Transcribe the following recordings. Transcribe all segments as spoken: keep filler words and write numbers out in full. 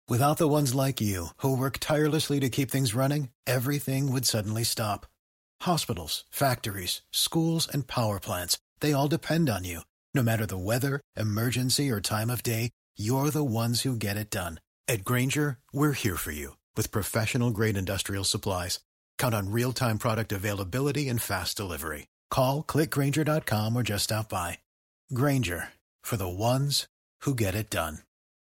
Without the ones like you, who work tirelessly to keep things running, everything would suddenly stop. Hospitals, factories, schools, and power plants, they all depend on you. No matter the weather, emergency, or time of day, you're the ones who get it done. At Grainger, we're here for you with professional-grade industrial supplies. Count on real-time product availability and fast delivery. Call, click Grainger dot com, or just stop by. Grainger, for the ones who get it done.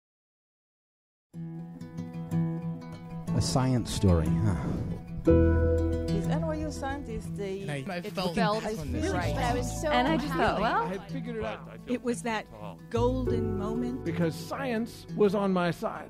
A science story, huh? These N Y U scientists, they I, I it felt, felt I really right. but I was so and I just thought, well, I had figured it out. it was that golden moment. Because science was on my side.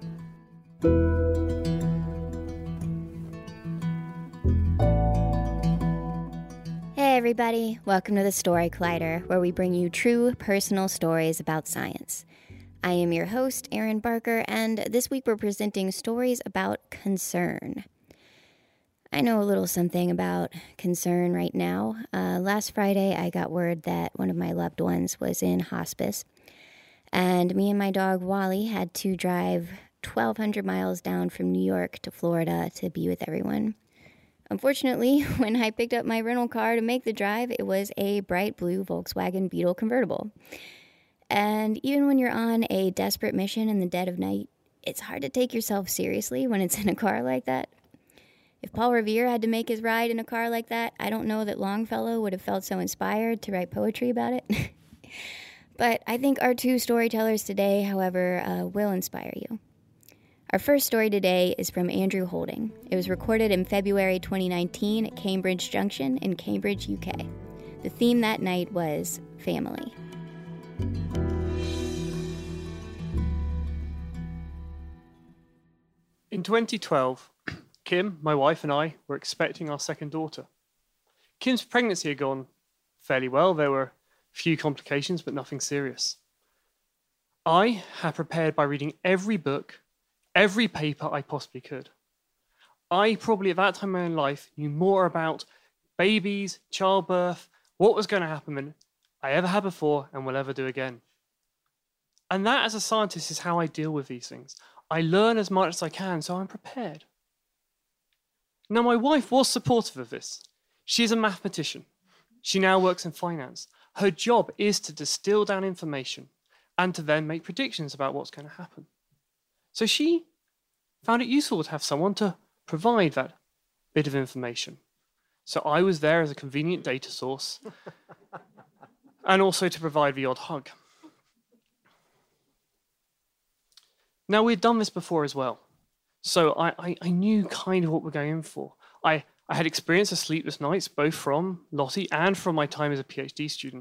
Hey everybody, welcome to the Story Collider, where we bring you true personal stories about science. I am your host, Erin Barker, and this week we're presenting stories about concern. I know a little something about concern right now. Uh, last Friday, I got word that one of my loved ones was in hospice, and me and my dog Wally had to drive twelve hundred miles down from New York to Florida to be with everyone. Unfortunately, when I picked up my rental car to make the drive, it was a bright blue Volkswagen Beetle convertible. And even when you're on a desperate mission in the dead of night, it's hard to take yourself seriously when it's in a car like that. If Paul Revere had to make his ride in a car like that, I don't know that Longfellow would have felt so inspired to write poetry about it. But I think our two storytellers today, however, uh, will inspire you. Our first story today is from Andrew Holding. It was recorded in February twenty nineteen at Cambridge Junction in Cambridge, U K. The theme that night was family. In twenty twelve, Kim, my wife, and I were expecting our second daughter. Kim's pregnancy had gone fairly well. There were a few complications, but nothing serious. I had prepared by reading every book, every paper I possibly could. I probably at that time in my life knew more about babies, childbirth, what was going to happen than I ever had before and will ever do again. And that, as a scientist, is how I deal with these things. I learn as much as I can, so I'm prepared. Now, my wife was supportive of this. She is a mathematician. She now works in finance. Her job is to distill down information and to then make predictions about what's going to happen. So she found it useful to have someone to provide that bit of information. So I was there as a convenient data source and also to provide the odd hug. Now, we'd done this before as well. So I, I, I knew kind of what we're going in for. I, I had experience of sleepless nights, both from Lottie and from my time as a PhD student.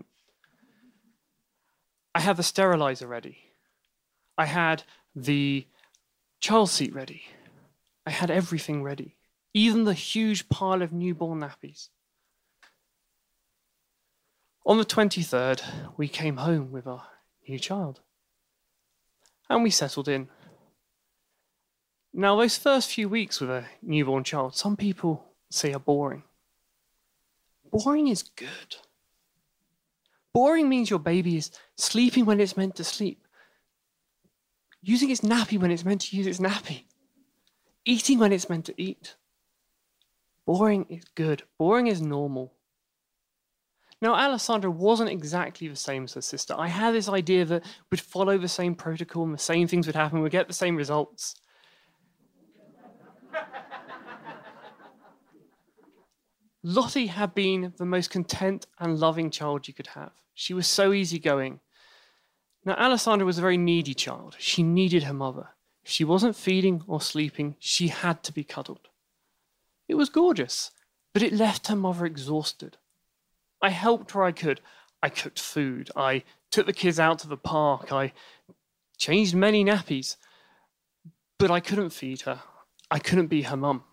I had the sterilizer ready. I had the child seat ready. I had everything ready, even the huge pile of newborn nappies. On the twenty-third, we came home with our new child. And we settled in. Now, those first few weeks with a newborn child, some people say are boring. Boring is good. Boring means your baby is sleeping when it's meant to sleep, using its nappy when it's meant to use its nappy, eating when it's meant to eat. Boring is good. Boring is normal. Now, Alessandra wasn't exactly the same as her sister. I had this idea that we'd follow the same protocol and the same things would happen, we'd get the same results. Lottie had been the most content and loving child you could have. She was so easygoing. Now, Alessandra was a very needy child. She needed her mother. If she wasn't feeding or sleeping, she had to be cuddled. It was gorgeous, but it left her mother exhausted. I helped where I could. I cooked food. I took the kids out to the park. I changed many nappies. But I couldn't feed her. I couldn't be her mum.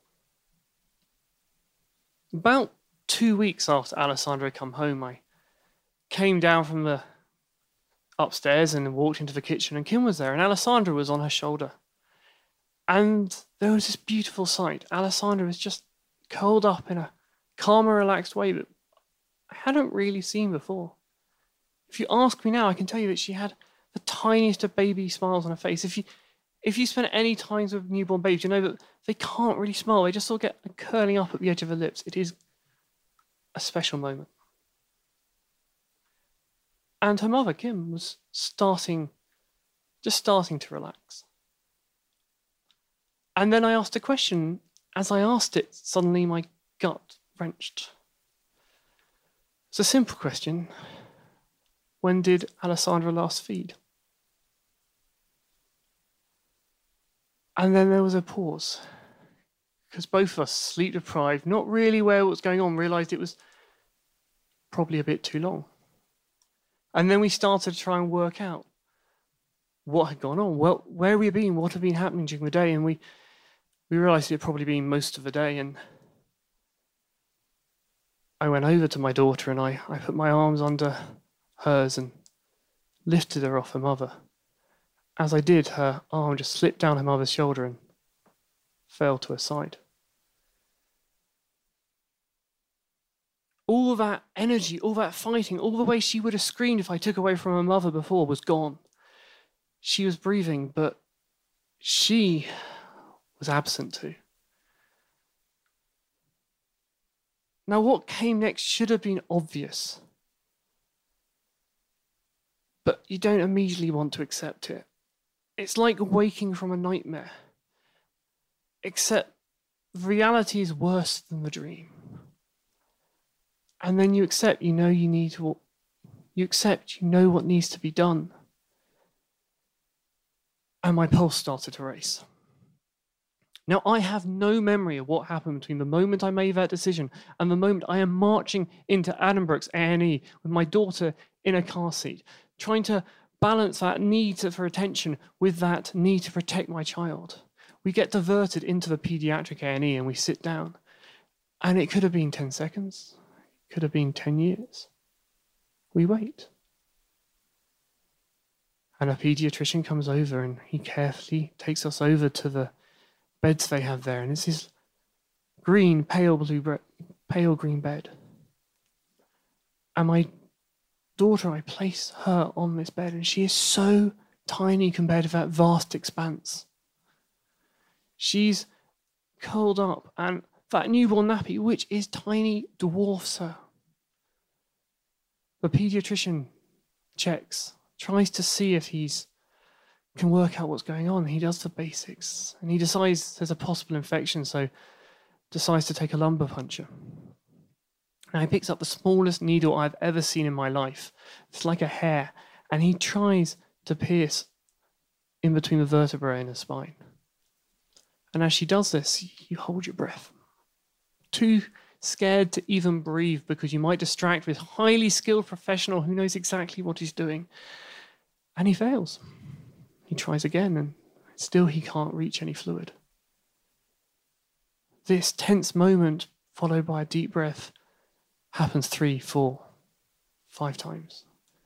About two weeks after Alessandra had come home, I came down from the upstairs and walked into the kitchen, and Kim was there, and Alessandra was on her shoulder. And there was this beautiful sight. Alessandra was just curled up in a calm and relaxed way that I hadn't really seen before. If you ask me now, I can tell you that she had the tiniest of baby smiles on her face. If you If you spend any time with newborn babies, you know that they can't really smile. They just sort of get curling up at the edge of their lips. It is a special moment. And her mother, Kim, was starting, just starting to relax. And then I asked a question. As I asked it, suddenly my gut wrenched. It's a simple question. When did Alessandra last feed? And then there was a pause. Because both of us, sleep deprived, not really aware what was going on, realised it was probably a bit too long. And then we started to try and work out what had gone on. Well, where we had been, what had been happening during the day, and we we realised it had probably been most of the day. And I went over to my daughter and I, I put my arms under hers and lifted her off her mother. As I did, her arm just slipped down her mother's shoulder and fell to her side. All that energy, all that fighting, all the way she would have screamed if I took away from her mother before was gone. She was breathing, but she was absent too. Now, what came next should have been obvious, but you don't immediately want to accept it. It's like waking from a nightmare, except reality is worse than the dream. And then you accept, you know you need to, you accept, you know what needs to be done. And my pulse started to race. Now, I have no memory of what happened between the moment I made that decision and the moment I am marching into Addenbrooke's A and E with my daughter in a car seat, trying to balance that need for attention with that need to protect my child. We get diverted into the pediatric A and E and we sit down. And it could have been ten seconds. It could have been ten years. We wait. And a pediatrician comes over and he carefully takes us over to the beds they have there. And it's this green, pale blue, pale green bed. And my daughter, I place her on this bed and she is so tiny compared to that vast expanse. She's curled up and that newborn nappy, which is tiny, dwarfs her. The pediatrician checks, tries to see if he's can work out what's going on. He does the basics and he decides there's a possible infection, so decides to take a lumbar puncture. Now he picks up the smallest needle I've ever seen in my life. It's like a hair, and he tries to pierce in between the vertebrae and the spine. And as she does this, you hold your breath. Too scared to even breathe because you might distract this highly skilled professional who knows exactly what he's doing. And he fails. He tries again, and still he can't reach any fluid. This tense moment, followed by a deep breath, happens three, four, five times.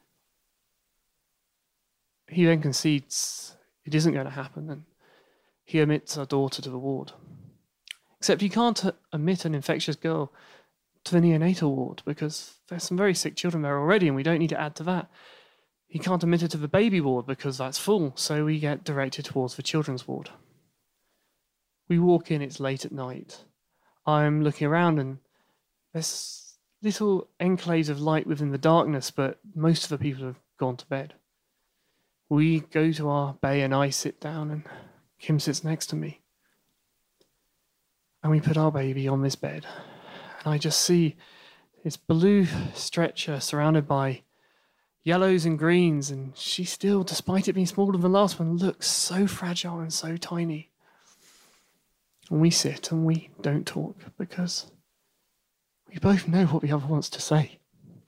He then concedes it isn't going to happen, and he admits our daughter to the ward. Except you can't admit an infectious girl to the neonatal ward because there's some very sick children there already, and we don't need to add to that. He can't admit her to the baby ward because that's full, so we get directed towards the children's ward. We walk in, it's late at night. I'm looking around and there's little enclaves of light within the darkness, but most of the people have gone to bed. We go to our bay and I sit down and Kim sits next to me. And we put our baby on this bed. And I just see this blue stretcher surrounded by yellows and greens, and she still, despite it being smaller than the last one, looks so fragile and so tiny. And we sit and we don't talk because we both know what the other wants to say.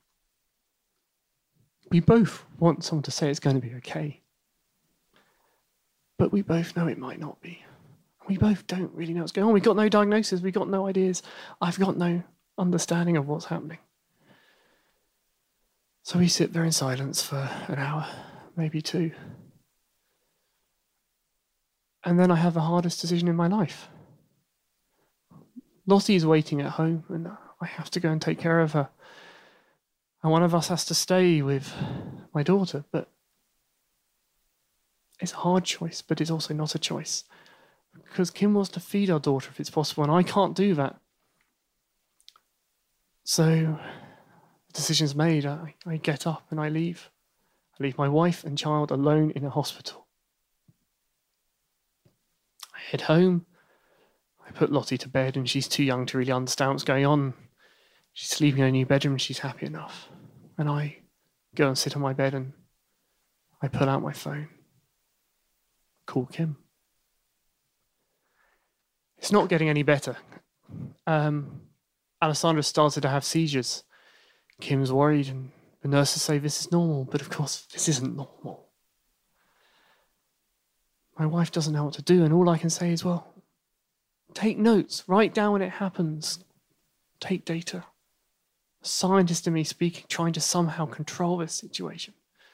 We both want someone to say it's going to be okay. But we both know it might not be. We both don't really know what's going on. We've got no diagnosis. We've got no ideas. I've got no understanding of what's happening. So we sit there in silence for an hour, maybe two. And then I have the hardest decision in my life. Lottie is waiting at home and I have to go and take care of her. And one of us has to stay with my daughter, but It's a hard choice, but it's also not a choice. Because Kim wants to feed our daughter if it's possible, and I can't do that. So, the decision's made. I, I get up and I leave. I leave my wife and child alone in a hospital. I head home. I put Lottie to bed, and she's too young to really understand what's going on. She's sleeping in a new bedroom, and she's happy enough. And I go and sit on my bed, and I pull out my phone. Call Kim. It's not getting any better. Um, Alessandra started to have seizures. Kim's worried, and the nurses say this is normal, but of course, this isn't normal. My wife doesn't know what to do, and all I can say is, well, take notes, write down when it happens, take data. A scientist in me speaking, trying to somehow control this situation.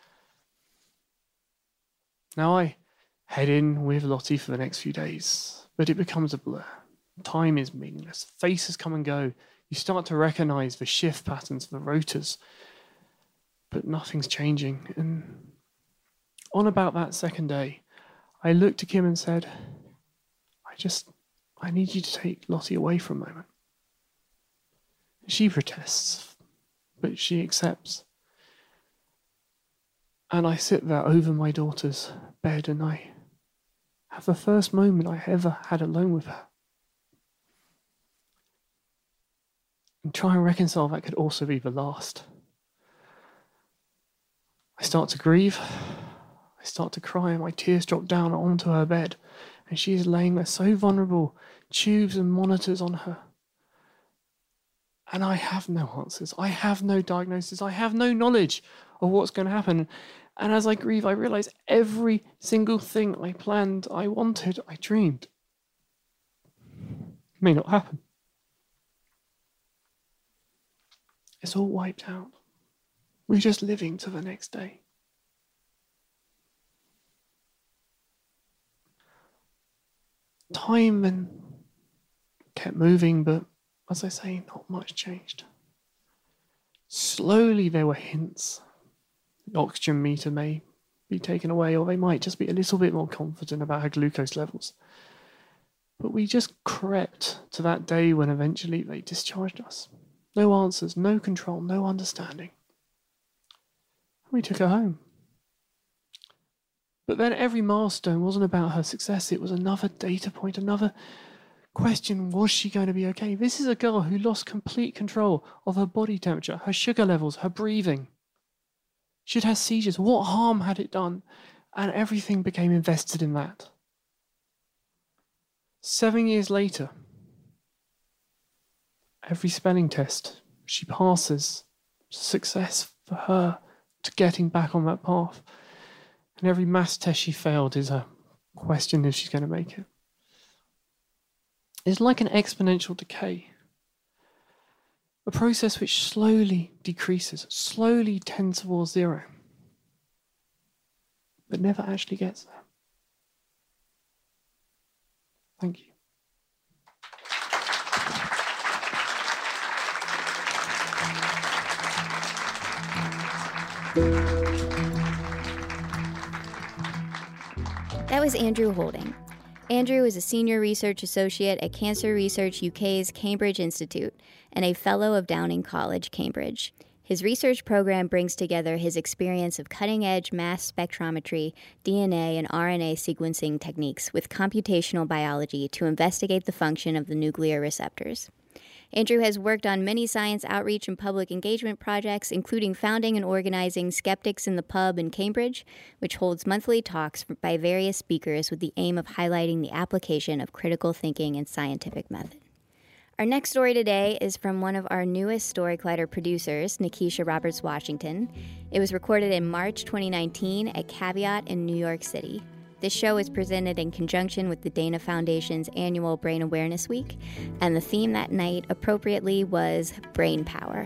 Now I head in with Lottie for the next few days, but it becomes a blur. Time is meaningless. Faces come and go. You start to recognize the shift patterns, the rotors, but nothing's changing. And on about that second day, I looked to Kim and said, I just, I need you to take Lottie away for a moment. She protests, but she accepts. And I sit there over my daughter's bed and I have the first moment I ever had alone with her. And try and reconcile that could also be the last. I start to grieve. I start to cry and my tears drop down onto her bed. And she is laying there so vulnerable, tubes and monitors on her. And I have no answers. I have no diagnosis. I have no knowledge of what's going to happen. And as I grieve, I realize every single thing I planned, I wanted, I dreamed, may not happen. It's all wiped out. We're just living to the next day. Time then kept moving, but as I say, not much changed. Slowly there were hints. The oxygen meter may be taken away, or they might just be a little bit more confident about her glucose levels. But we just crept to that day when eventually they discharged us. No answers, no control, no understanding. We took her home. But then every milestone wasn't about her success. It was another data point, another question. Was she going to be okay? This is a girl who lost complete control of her body temperature, her sugar levels, her breathing. She'd had seizures. What harm had it done? And everything became invested in that. Seven years later, every spelling test she passes, success for her to getting back on that path. And every maths test she failed is a question if she's going to make it. It's like an exponential decay. A process which slowly decreases, slowly tends towards zero, but never actually gets there. Thank you. That was Andrew Holding. Andrew is a senior research associate at Cancer Research U K's Cambridge Institute and a fellow of Downing College, Cambridge. His research program brings together his experience of cutting-edge mass spectrometry, D N A, and R N A sequencing techniques with computational biology to investigate the function of the nuclear receptors. Andrew has worked on many science outreach and public engagement projects, including founding and organizing Skeptics in the Pub in Cambridge, which holds monthly talks by various speakers with the aim of highlighting the application of critical thinking and scientific method. Our next story today is from one of our newest Story Collider producers, Nikisha Roberts-Washington. It was recorded in March twenty nineteen at Caveat in New York City. This show is presented in conjunction with the Dana Foundation's annual Brain Awareness Week, and the theme that night, appropriately, was brain power.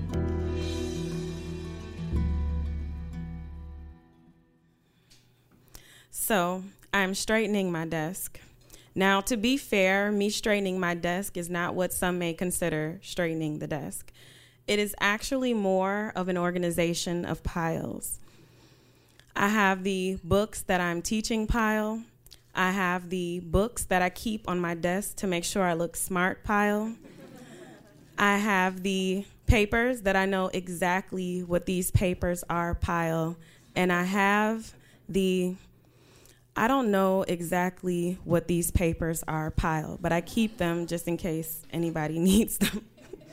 So, I'm straightening my desk. Now, to be fair, me straightening my desk is not what some may consider straightening the desk. It is actually more of an organization of piles. I have the books that I'm teaching pile. I have the books that I keep on my desk to make sure I look smart pile. I have the papers that I know exactly what these papers are pile. And I have the, I don't know exactly what these papers are pile, but I keep them just in case anybody needs them.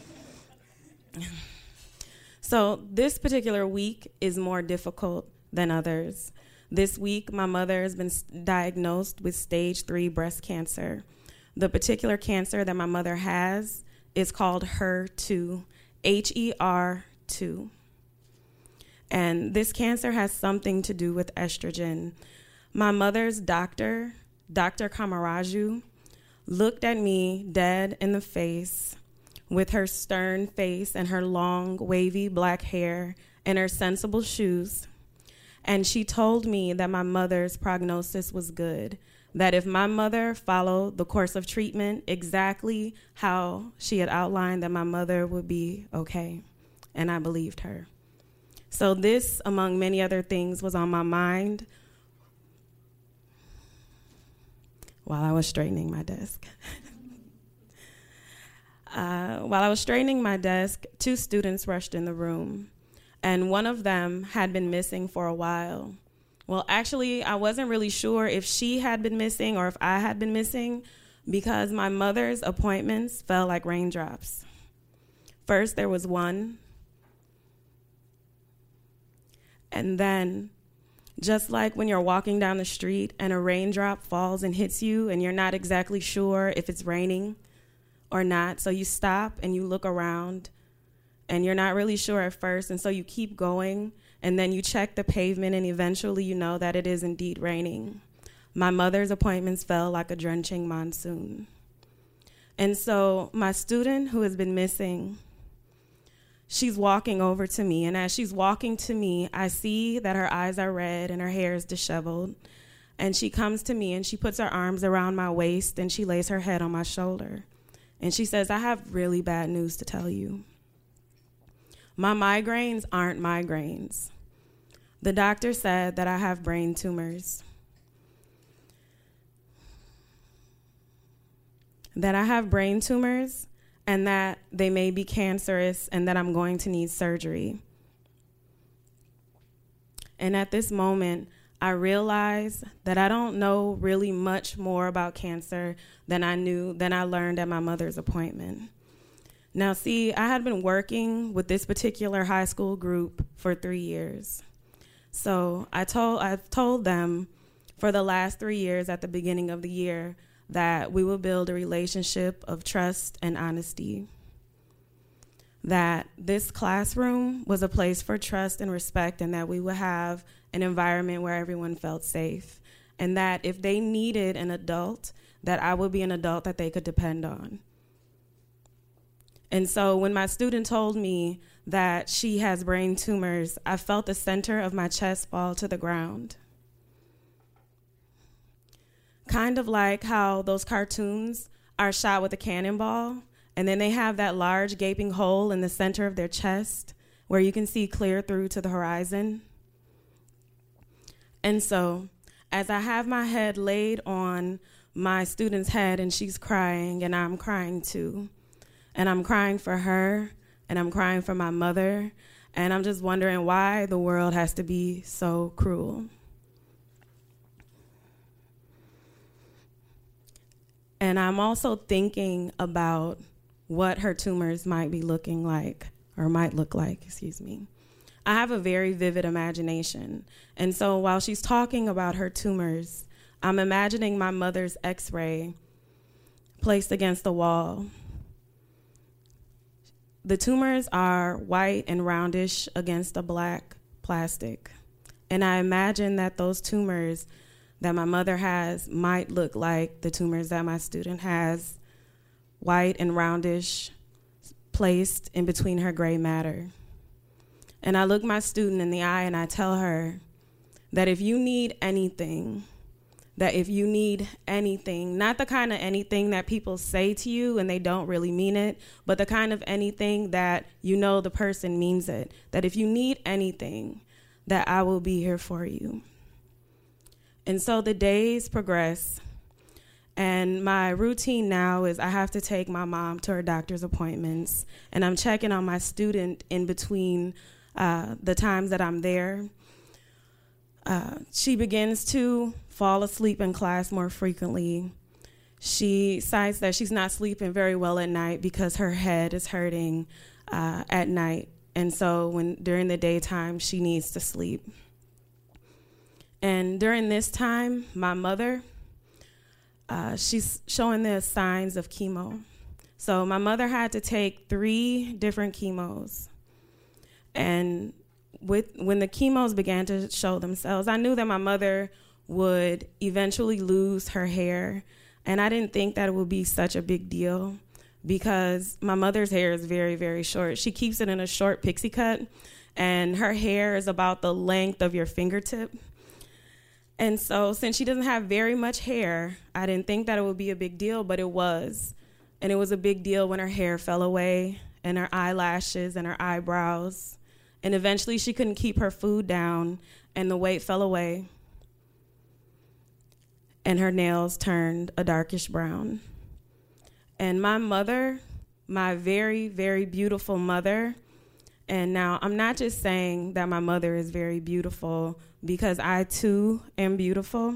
So this particular week is more difficult than others. This week, my mother has been diagnosed with stage three breast cancer. The particular cancer that my mother has is called H E R two, H E R two. And this cancer has something to do with estrogen. My mother's doctor, Doctor Kamaraju, looked at me dead in the face with her stern face and her long, wavy black hair and her sensible shoes. And she told me that my mother's prognosis was good, that if my mother followed the course of treatment exactly how she had outlined, that my mother would be okay. And I believed her. So this, among many other things, was on my mind while I was straightening my desk. uh, while I was straightening my desk, two students rushed in the room. And one of them had been missing for a while. Well, actually, I wasn't really sure if she had been missing or if I had been missing because my mother's appointments fell like raindrops. First, there was one. And then, just like when you're walking down the street and a raindrop falls and hits you and you're not exactly sure if it's raining or not, so you stop and you look around and you're not really sure at first, and so you keep going, and then you check the pavement, and eventually you know that it is indeed raining. My mother's appointments fell like a drenching monsoon. And so my student who has been missing, she's walking over to me, and as she's walking to me, I see that her eyes are red and her hair is disheveled. And she comes to me, and she puts her arms around my waist, and she lays her head on my shoulder. And she says, "I have really bad news to tell you. My migraines aren't migraines. The doctor said that I have brain tumors. That I have brain tumors and that they may be cancerous and that I'm going to need surgery." And at this moment, I realize that I don't know really much more about cancer than I knew, than I learned at my mother's appointment. Now, see, I had been working with this particular high school group for three years. So I told, I've told them for the last three years at the beginning of the year that we will build a relationship of trust and honesty. That this classroom was a place for trust and respect, and that we would have an environment where everyone felt safe. And that if they needed an adult, that I would be an adult that they could depend on. And so when my student told me that she has brain tumors, I felt the center of my chest fall to the ground. Kind of like how those cartoons are shot with a cannonball, and then they have that large gaping hole in the center of their chest where you can see clear through to the horizon. And so as I have my head laid on my student's head and she's crying and I'm crying too, and I'm crying for her, and I'm crying for my mother, and I'm just wondering why the world has to be so cruel. And I'm also thinking about what her tumors might be looking like, or might look like, excuse me. I have a very vivid imagination. And so while she's talking about her tumors, I'm imagining my mother's x-ray placed against the wall. The tumors are white and roundish against a black plastic. And I imagine that those tumors that my mother has might look like the tumors that my student has, white and roundish, placed in between her gray matter. And I look my student in the eye and I tell her that if you need anything, that if you need anything, not the kind of anything that people say to you and they don't really mean it, but the kind of anything that you know the person means it, that if you need anything, that I will be here for you. And so the days progress, and my routine now is I have to take my mom to her doctor's appointments, and I'm checking on my student in between uh, the times that I'm there. Uh, she begins to fall asleep in class more frequently. She cites that she's not sleeping very well at night because her head is hurting uh, at night. And so when during the daytime, she needs to sleep. And during this time, my mother, uh, she's showing the signs of chemo. So my mother had to take three different chemos. And with when the chemos began to show themselves, I knew that my mother would eventually lose her hair. And I didn't think that it would be such a big deal because my mother's hair is very, very short. She keeps it in a short pixie cut, and her hair is about the length of your fingertip. And so since she doesn't have very much hair, I didn't think that it would be a big deal, but it was. And it was a big deal when her hair fell away and her eyelashes and her eyebrows. And eventually she couldn't keep her food down and the weight fell away. And her nails turned a darkish brown. And my mother, my very, very beautiful mother, and now I'm not just saying that my mother is very beautiful because I too am beautiful.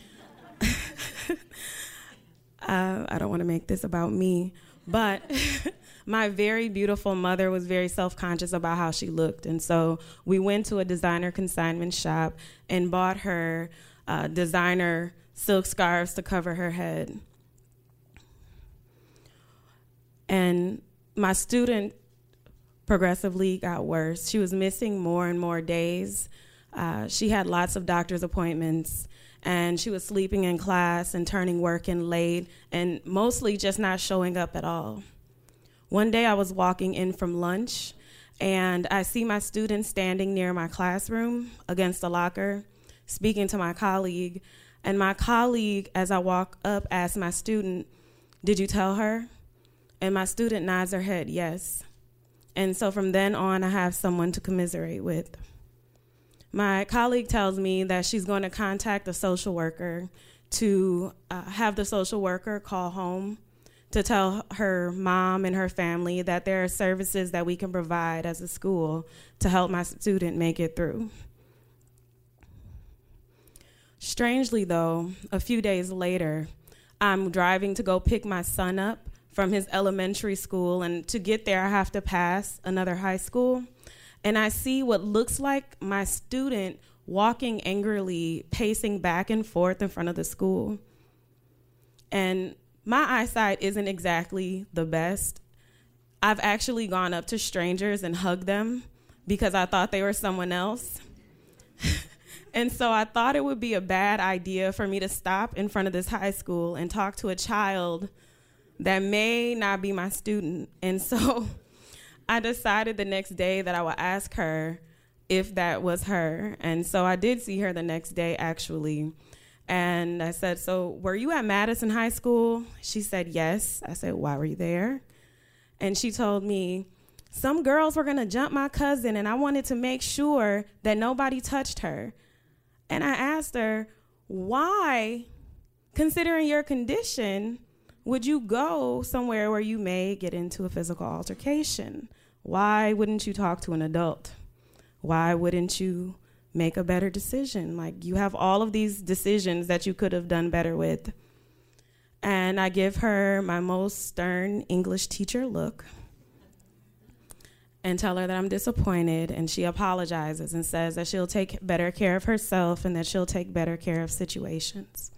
uh, I don't want to make this about me, but my very beautiful mother was very self-conscious about how she looked. And so we went to a designer consignment shop and bought her uh, designer silk scarves to cover her head. And my student progressively got worse. She was missing more and more days. Uh, she had lots of doctor's appointments, and she was sleeping in class and turning work in late and mostly just not showing up at all. One day I was walking in from lunch, and I see my student standing near my classroom against a locker, speaking to my colleague. And my colleague, as I walk up, asks my student, "Did you tell her?" And my student nods her head, yes. And so from then on, I have someone to commiserate with. My colleague tells me that she's going to contact a social worker to uh, have the social worker call home to tell her mom and her family that there are services that we can provide as a school to help my student make it through. Strangely, though, a few days later, I'm driving to go pick my son up from his elementary school, and to get there, I have to pass another high school. And I see what looks like my student walking angrily, pacing back and forth in front of the school. And my eyesight isn't exactly the best. I've actually gone up to strangers and hugged them because I thought they were someone else. And so I thought it would be a bad idea for me to stop in front of this high school and talk to a child that may not be my student. And so I decided the next day that I would ask her if that was her. And so I did see her the next day, actually. And I said, "So were you at Madison High School?" She said, "Yes." I said, "Why were you there?" And she told me, "Some girls were going to jump my cousin, and I wanted to make sure that nobody touched her." And I asked her, "Why, considering your condition, would you go somewhere where you may get into a physical altercation? Why wouldn't you talk to an adult? Why wouldn't you make a better decision? Like, you have all of these decisions that you could have done better with." And I give her my most stern English teacher look and tell her that I'm disappointed, and she apologizes and says that she'll take better care of herself and that she'll take better care of situations.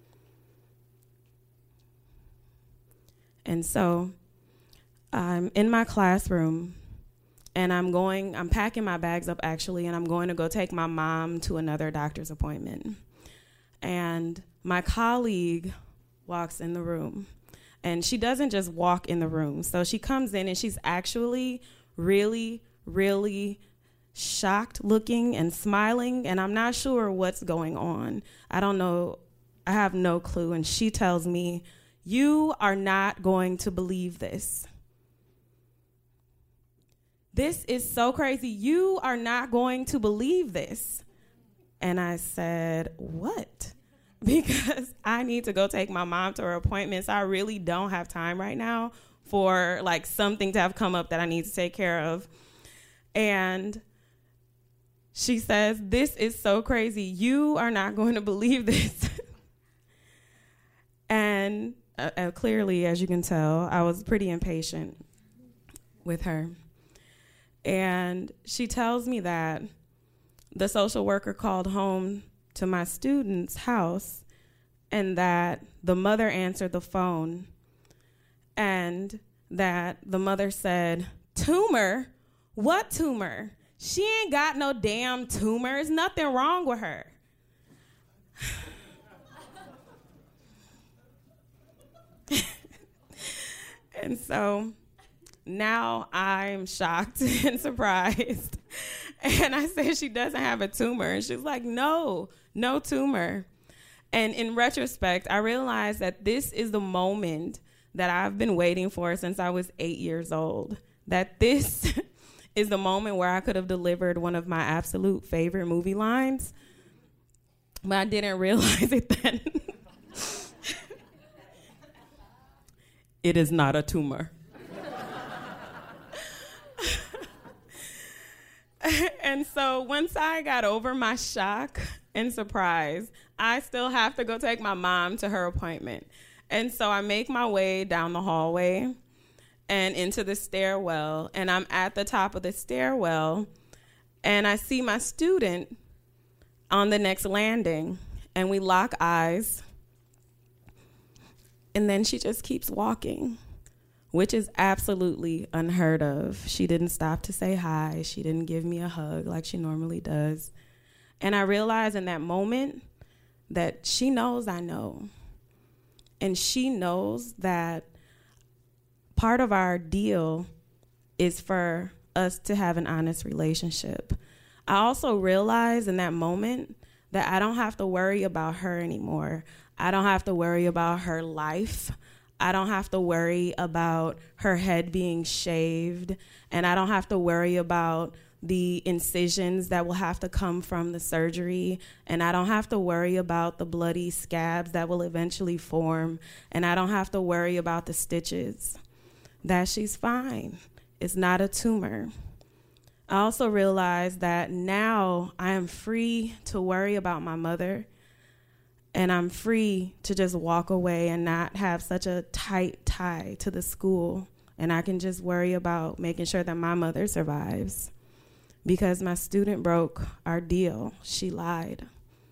And so I'm in my classroom, and I'm going, I'm packing my bags up, actually, and I'm going to go take my mom to another doctor's appointment. And my colleague walks in the room, and she doesn't just walk in the room. So she comes in, and she's actually really, really shocked looking and smiling, and I'm not sure what's going on. I don't know. I have no clue. And she tells me, "You are not going to believe this. this is so crazy. You are not going to believe this. And I said, what? Because I need to go take my mom to her appointments. I really don't have time right now for like something to have come up that I need to take care of. And she says, this is so crazy. You are not going to believe this. And uh, uh, clearly, as you can tell, I was pretty impatient with her. And she tells me that the social worker called home to my student's house and that the mother answered the phone and that the mother said, tumor? What tumor? She ain't got no damn tumor. There's nothing wrong with her. And so now I'm shocked and surprised. And I said, she doesn't have a tumor. And she's like, no, no tumor. And in retrospect, I realized that this is the moment that I've been waiting for since I was eight years old. That this is the moment where I could have delivered one of my absolute favorite movie lines. But I didn't realize it then. It is not a tumor. And so once I got over my shock and surprise, I still have to go take my mom to her appointment. And so I make my way down the hallway and into the stairwell, and I'm at the top of the stairwell, and I see my student on the next landing, and we lock eyes, and then she just keeps walking, which is absolutely unheard of. She didn't stop to say hi. She didn't give me a hug like she normally does. And I realized in that moment that she knows I know. And she knows that part of our deal is for us to have an honest relationship. I also realized in that moment that I don't have to worry about her anymore. I don't have to worry about her life. I don't have to worry about her head being shaved, and I don't have to worry about the incisions that will have to come from the surgery, and I don't have to worry about the bloody scabs that will eventually form, and I don't have to worry about the stitches. That she's fine. It's not a tumor. I also realized that now I am free to worry about my mother, and I'm free to just walk away and not have such a tight tie to the school. And I can just worry about making sure that my mother survives. Because my student broke our deal. She lied.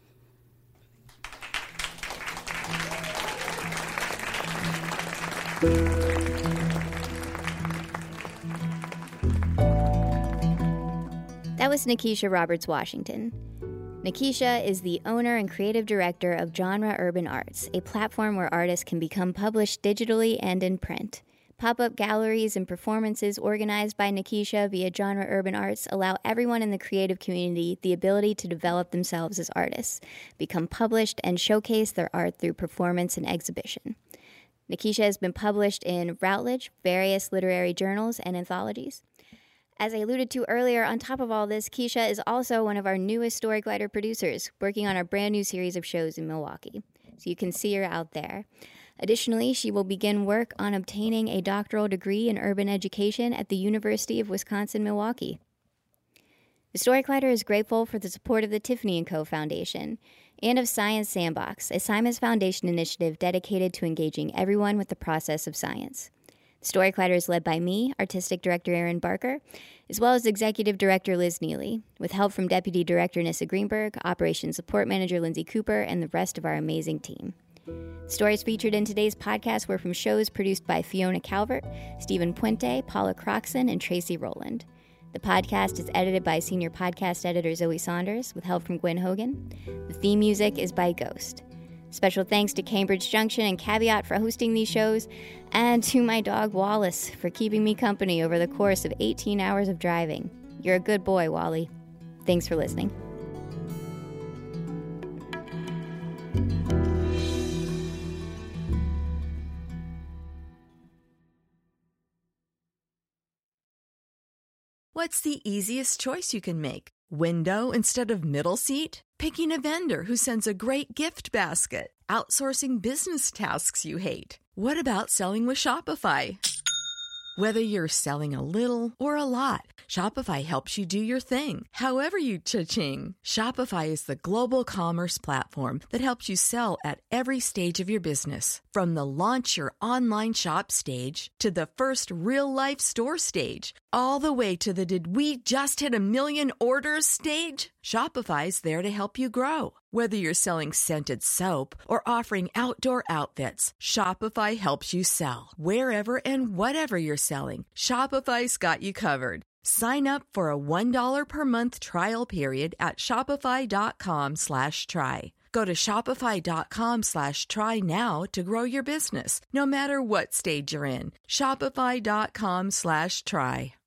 That was Nikisha Roberts Washington. Nikisha is the owner and creative director of Genre Urban Arts, a platform where artists can become published digitally and in print. Pop-up galleries and performances organized by Nikisha via Genre Urban Arts allow everyone in the creative community the ability to develop themselves as artists, become published, and showcase their art through performance and exhibition. Nikisha has been published in Routledge, various literary journals, and anthologies. As I alluded to earlier, on top of all this, Keisha is also one of our newest Story Glider producers, working on our brand new series of shows in Milwaukee. So you can see her out there. Additionally, she will begin work on obtaining a doctoral degree in urban education at the University of Wisconsin-Milwaukee. The Story Glider is grateful for the support of the Tiffany and Co. Foundation and of Science Sandbox, a Simons Foundation initiative dedicated to engaging everyone with the process of science. Story Glider is led by me, Artistic Director Erin Barker, as well as Executive Director Liz Neely, with help from Deputy Director Nissa Greenberg, Operations Support Manager Lindsay Cooper, and the rest of our amazing team. Stories featured in today's podcast were from shows produced by Fiona Calvert, Stephen Puente, Paula Croxon, and Tracy Rowland. The podcast is edited by Senior Podcast Editor Zoe Saunders, with help from Gwen Hogan. The theme music is by Ghost. Special thanks to Cambridge Junction and Caveat for hosting these shows, and to my dog Wallace for keeping me company over the course of eighteen hours of driving. You're a good boy, Wally. Thanks for listening. What's the easiest choice you can make? Window instead of middle seat? Picking a vendor who sends a great gift basket? Outsourcing business tasks you hate? What about selling with Shopify? Whether you're selling a little or a lot, Shopify helps you do your thing, however you cha-ching. Shopify is the global commerce platform that helps you sell at every stage of your business. From the launch your online shop stage to the first real-life store stage, all the way to the did we just hit a million orders stage. Shopify's there to help you grow. Whether you're selling scented soap or offering outdoor outfits, Shopify helps you sell. Wherever and whatever you're selling, Shopify's got you covered. Sign up for a one dollar per month trial period at shopify.com slash try. Go to shopify.com slash try now to grow your business, no matter what stage you're in. Shopify.com slash try.